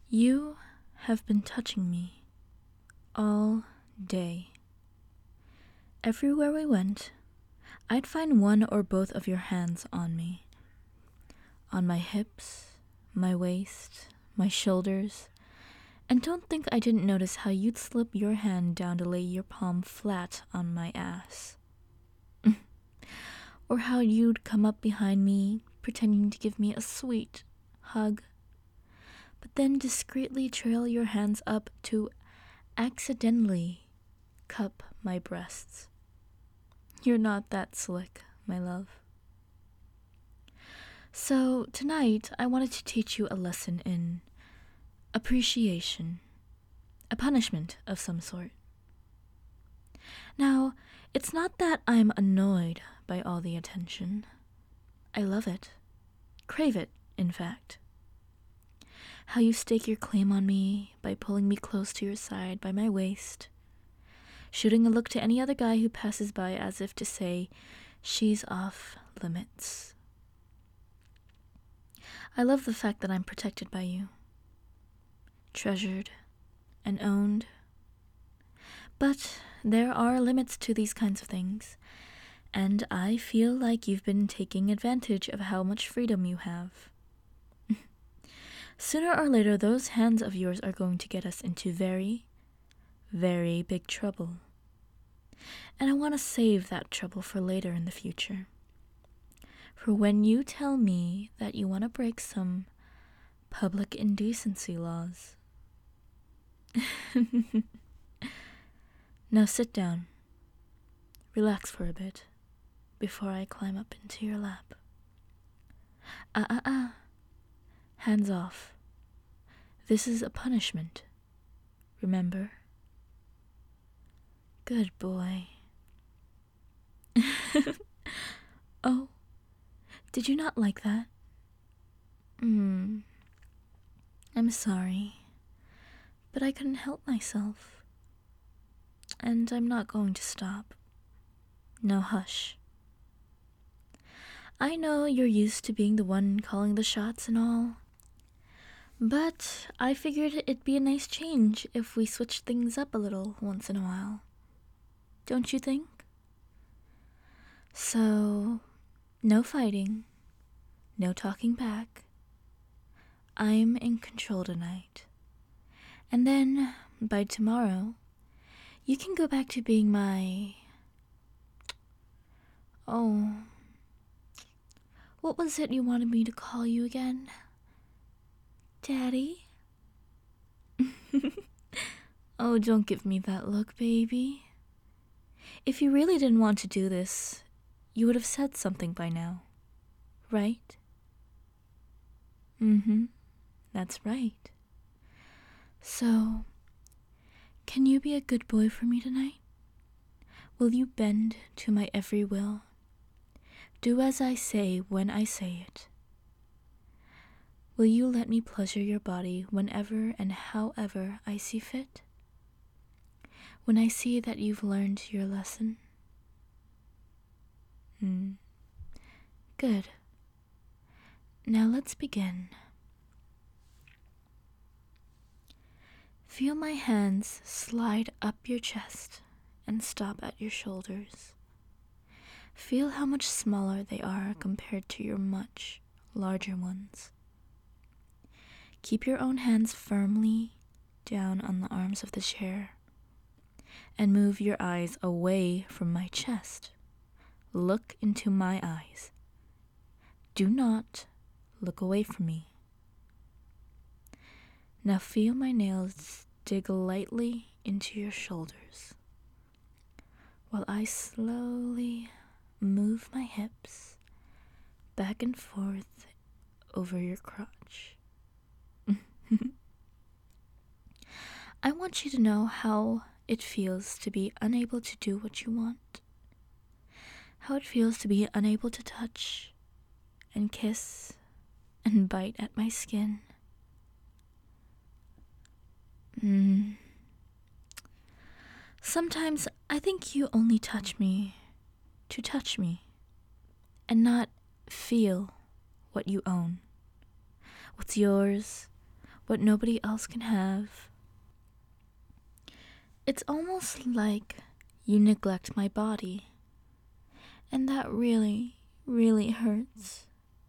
You have been touching me all day. Everywhere we went, I'd find one or both of your hands on me. On my hips, my waist, my shoulders, and don't think I didn't notice how you'd slip your hand down to lay your palm flat on my ass. Or how you'd come up behind me, pretending to give me a sweet hug, but then discreetly trail your hands up to accidentally cup my breasts. You're not that slick, my love. So tonight I wanted to teach you a lesson in appreciation, a punishment of some sort. Now, it's not that I'm annoyed by all the attention. I love it. Crave it, in fact. How you stake your claim on me by pulling me close to your side by my waist, shooting a look to any other guy who passes by as if to say, she's off limits. I love the fact that I'm protected by you, treasured and owned. But there are limits to these kinds of things, and I feel like you've been taking advantage of how much freedom you have. Sooner or later, those hands of yours are going to get us into very, very big trouble. And I want to save that trouble for later in the future. For when you tell me that you want to break some public indecency laws. Now sit down. Relax for a bit before I climb up into your lap. Hands off. This is a punishment. Remember? Good boy. Oh, did you not like that? I'm sorry, but I couldn't help myself. And I'm not going to stop. No, hush. I know you're used to being the one calling the shots and all, but I figured it'd be a nice change if we switched things up a little once in a while. Don't you think? So, no fighting, no talking back. I'm in control tonight. And then, by tomorrow, you can go back to being my... Oh, what was it you wanted me to call you again? Daddy? Oh, don't give me that look, baby. If you really didn't want to do this, you would have said something by now, right? That's right. So, can you be a good boy for me tonight? Will you bend to my every will? Do as I say when I say it. Will you let me pleasure your body whenever and however I see fit? When I see that you've learned your lesson? Good. Now let's begin. Feel my hands slide up your chest and stop at your shoulders. Feel how much smaller they are compared to your much larger ones. Keep your own hands firmly down on the arms of the chair and move your eyes away from my chest. Look into my eyes. Do not look away from me. Now feel my nails dig lightly into your shoulders while I slowly move my hips back and forth over your crotch. I want you to know how it feels to be unable to do what you want. How it feels to be unable to touch and kiss and bite at my skin. Sometimes I think you only touch me to touch me and not feel what you own. What's yours, what nobody else can have. It's almost like you neglect my body, and that really, really hurts.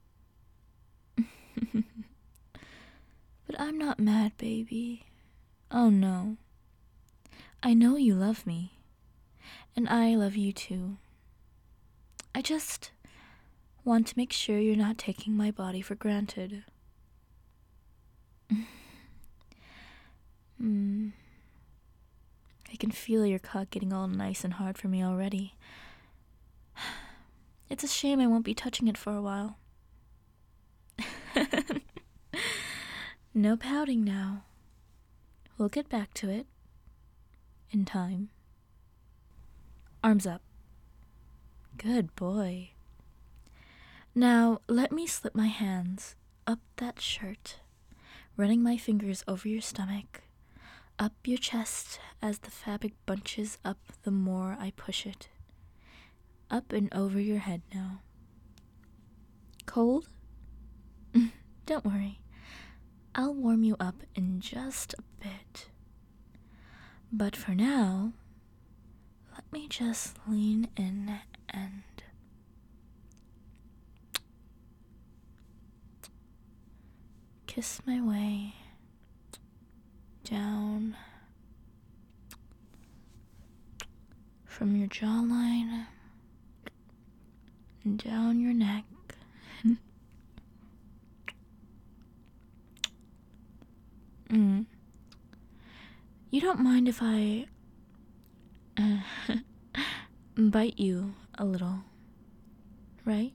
But I'm not mad, baby. Oh no. I know you love me, and I love you too. I just want to make sure you're not taking my body for granted. I can feel your cock getting all nice and hard for me already. It's a shame I won't be touching it for a while. No pouting now. We'll get back to it. In time. Arms up. Good boy. Now, let me slip my hands up that shirt, running my fingers over your stomach, up your chest as the fabric bunches up the more I push it. Up and over your head now. Cold? Don't worry. I'll warm you up in just a bit. But for now, let me just lean in and kiss my way down from your jawline and down your neck. You don't mind if I bite you a little, right?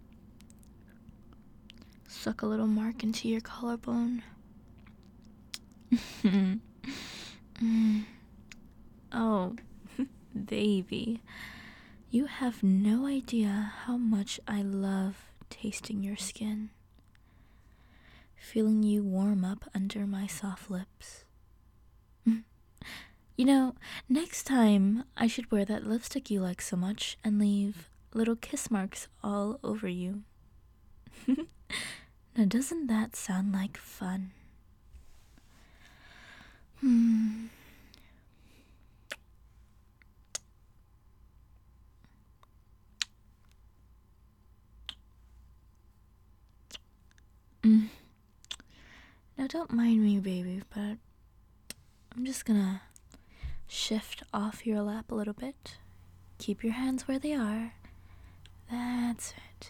Suck a little mark into your collarbone. Oh, baby. You have no idea how much I love tasting your skin. Feeling you warm up under my soft lips. You know, next time I should wear that lipstick you like so much and leave little kiss marks all over you. Now, doesn't that sound like fun? Now, don't mind me, baby, but I'm just gonna shift off your lap a little bit. Keep your hands where they are. That's it.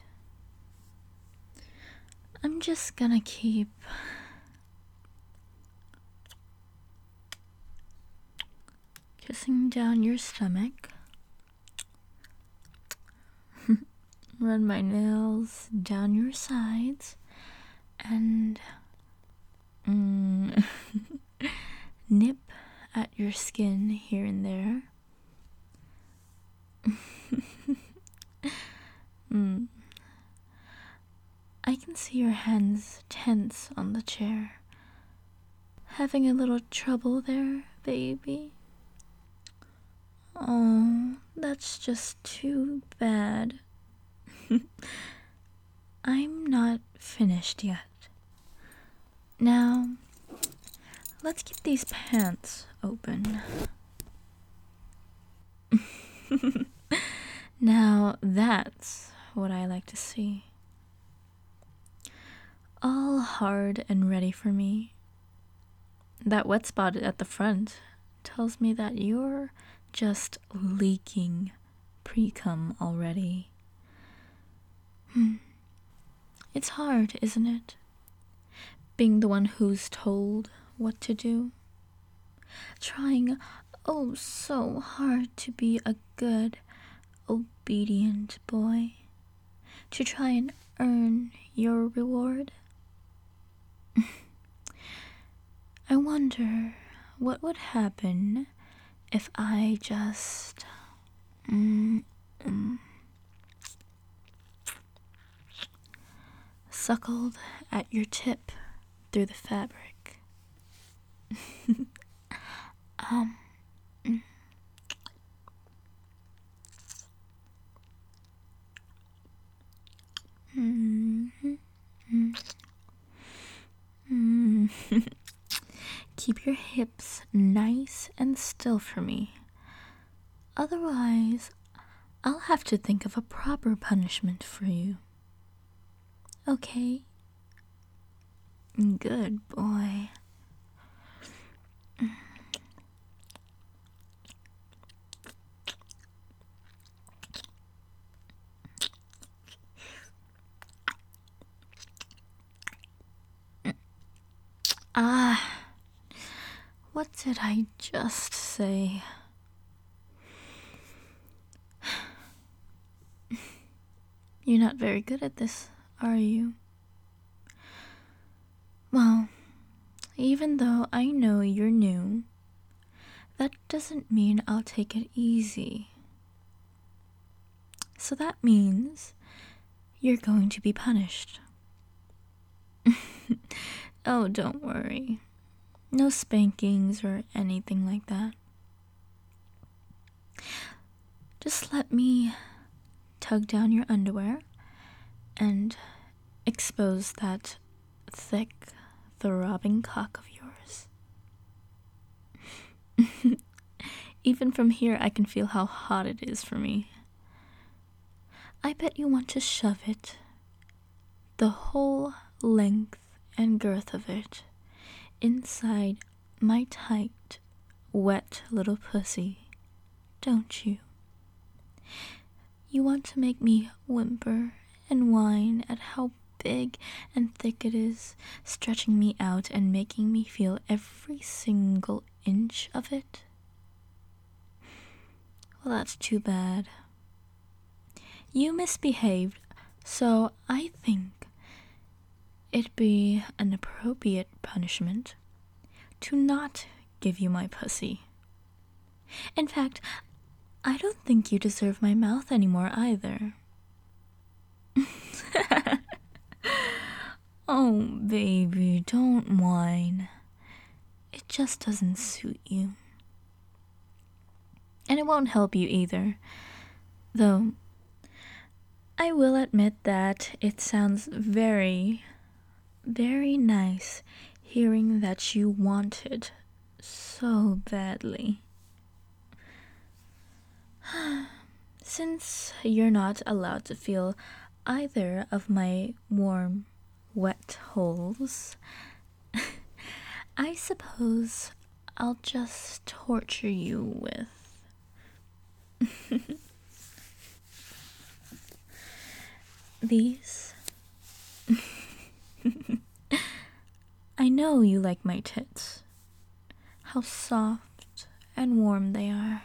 I'm just gonna keep kissing down your stomach. Run my nails down your sides and nip at your skin here and there. I can see your hands tense on the chair. Having a little trouble there, baby? Oh, that's just too bad. I'm not finished yet. Now, let's get these pants open. Now, that's what I like to see. All hard and ready for me. That wet spot at the front tells me that you're just leaking pre-cum already. It's hard, isn't it? Being the one who's told what to do. Trying oh so hard to be a good, obedient boy. To try and earn your reward. I wonder what would happen if I just suckled at your tip through the fabric. keep your hips nice and still for me. Otherwise, I'll have to think of a proper punishment for you. Okay? Good boy. Ah, what did I just say? You're not very good at this, are you? Well, even though I know you're new, that doesn't mean I'll take it easy. So that means you're going to be punished. Oh, don't worry. No spankings or anything like that. Just let me tug down your underwear and expose that thick, throbbing cock of yours. Even from here, I can feel how hot it is for me. I bet you want to shove it, the whole length and girth of it, inside my tight, wet little pussy, don't you? You want to make me whimper and whine at how big and thick it is, stretching me out and making me feel every single inch of it? Well, that's too bad. You misbehaved, so I think it'd be an appropriate punishment to not give you my pussy. In fact, I don't think you deserve my mouth anymore either. Oh, baby, don't whine. It just doesn't suit you. And it won't help you either. Though, I will admit that it sounds very, very nice hearing that you want it so badly. Since you're not allowed to feel either of my warm, wet holes, I suppose I'll just torture you with these. I know you like my tits, how soft and warm they are.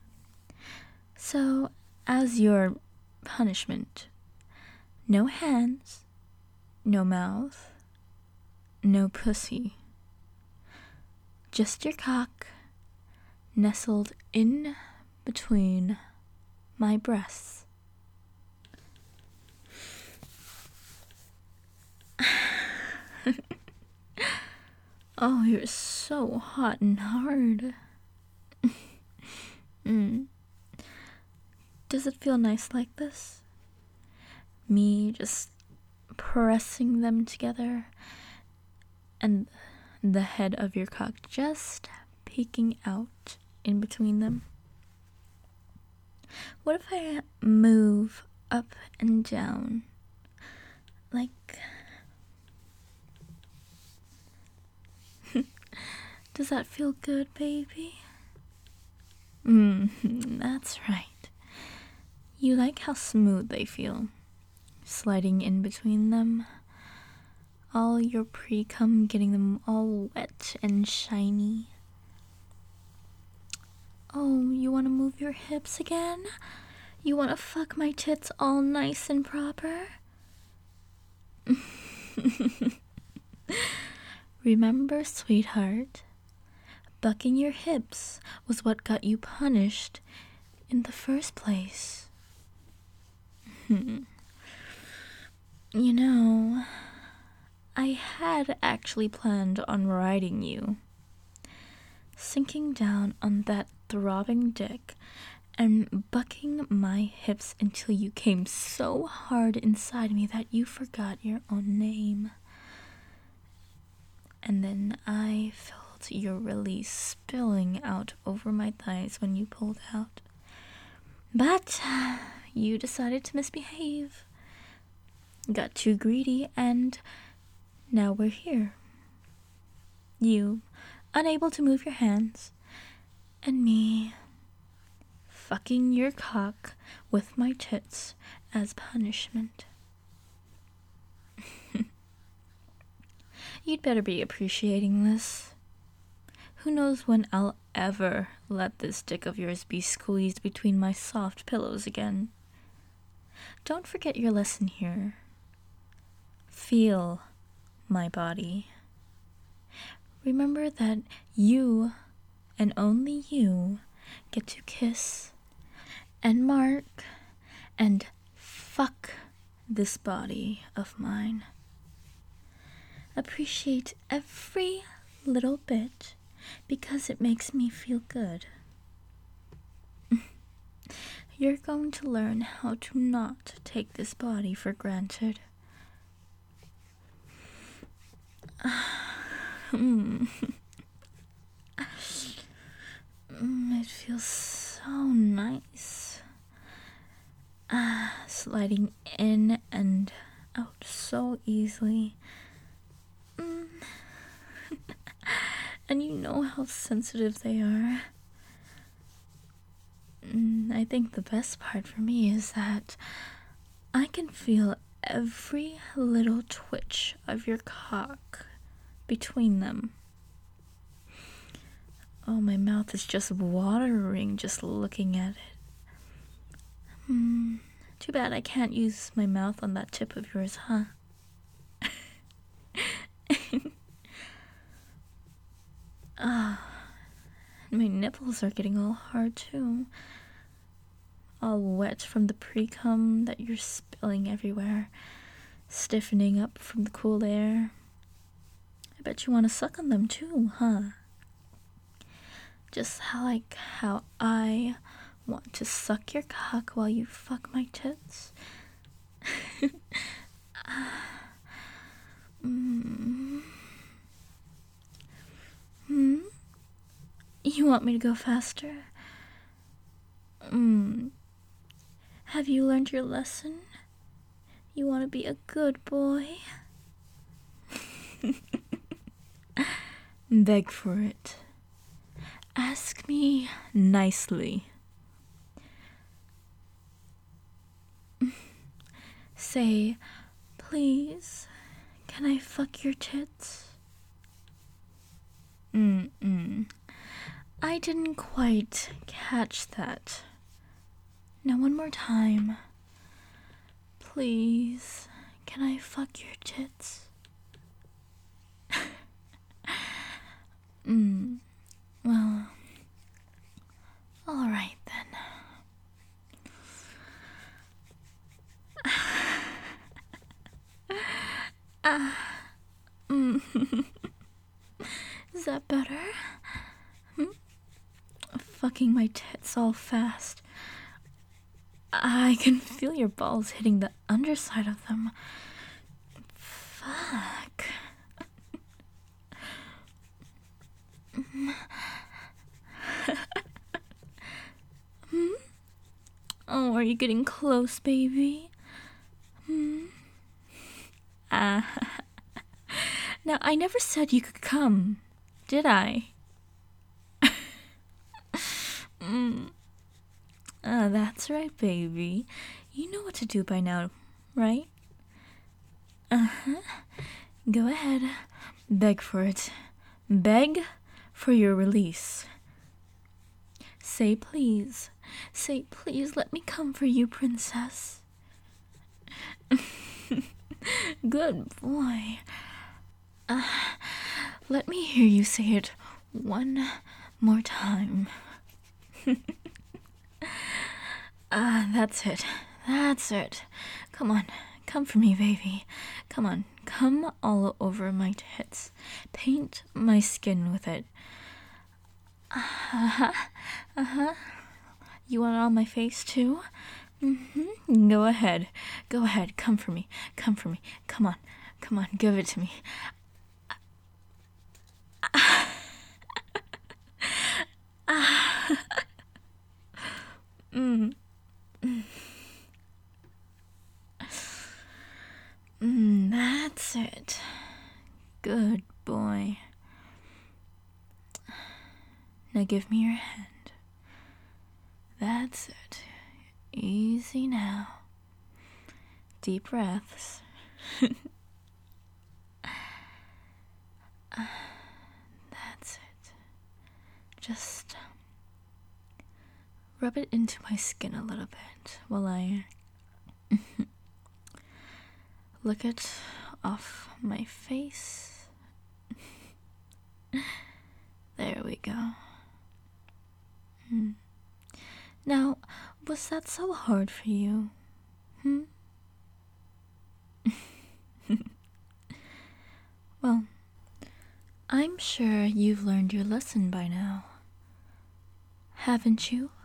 So, as your punishment, no hands, no mouth, no pussy. Just your cock nestled in between my breasts. Oh, you're so hot and hard. Does it feel nice like this? Me just pressing them together and the head of your cock just peeking out in between them. What if I move up and down? Like... Does that feel good, baby? That's right. You like how smooth they feel, sliding in between them. All your pre-cum getting them all wet and shiny. Oh, you want to move your hips again? You want to fuck my tits all nice and proper? Remember, sweetheart, bucking your hips was what got you punished in the first place. You know, I had actually planned on riding you, sinking down on that throbbing dick and bucking my hips until you came so hard inside me that you forgot your own name. And then I filled felt your release spilling out over my thighs when you pulled out. But you decided to misbehave. Got too greedy, and now we're here. You, unable to move your hands, and me, fucking your cock with my tits as punishment. You'd better be appreciating this. Who knows when I'll ever let this dick of yours be squeezed between my soft pillows again. Don't forget your lesson here. Feel my body. Remember that you, and only you, get to kiss and mark and fuck this body of mine. Appreciate every little bit because it makes me feel good. You're going to learn how to not take this body for granted. It feels so nice. Sliding in and out so easily. And you know how sensitive they are. I think the best part for me is that I can feel every little twitch of your cock between them. Oh, my mouth is just watering just looking at it. Too bad I can't use my mouth on that tip of yours, huh? My nipples are getting all hard too. All wet from the pre-cum that you're spilling everywhere. Stiffening up from the cool air. I bet you want to suck on them too, huh? Just how I want to suck your cock while you fuck my tits. You want me to go faster? Have you learned your lesson? You want to be a good boy? Beg for it. Ask me nicely. Say, please, can I fuck your tits? I didn't quite catch that. Now one more time. Please, can I fuck your tits? Well, alright then. Is that better? Fucking my tits all fast. I can feel your balls hitting the underside of them. Fuck. Oh, are you getting close, baby? Now, I never said you could come, did I? That's right, baby. You know what to do by now, right? Go ahead. Beg for it. Beg for your release. Say please. Say please, let me come for you, princess. Good boy. Let me hear you say it one more time. That's it. That's it. Come on. Come for me, baby. Come on. Come all over my tits. Paint my skin with it. You want it on my face, too? Go ahead. Go ahead. Come for me. Come for me. Come on. Come on. Give it to me. Good boy. Now give me your hand. That's it. Easy now. Deep breaths. That's it. Just rub it into my skin a little bit while I lick it off my face. There we go. Now, was that so hard for you? Well, I'm sure you've learned your lesson by now. Haven't you?